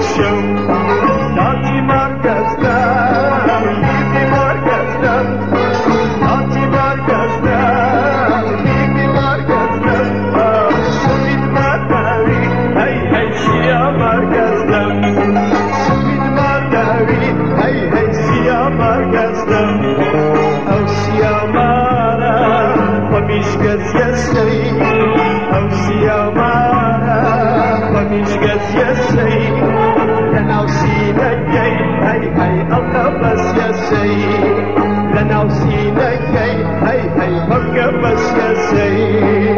الشوق تعطي مركزنا في مركزنا تعطي مركزنا في مركزنا سويت مداري هي سيا مركزنا سويت مداري هي سيا مركزنا أو سيا مارا فمش قد يسري أو سيا مارا فمش قد يسري لنا وسينا الجاي هي القبس يسري لنا وسينا الجاي هي القبس يسري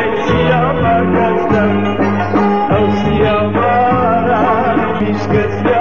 Gets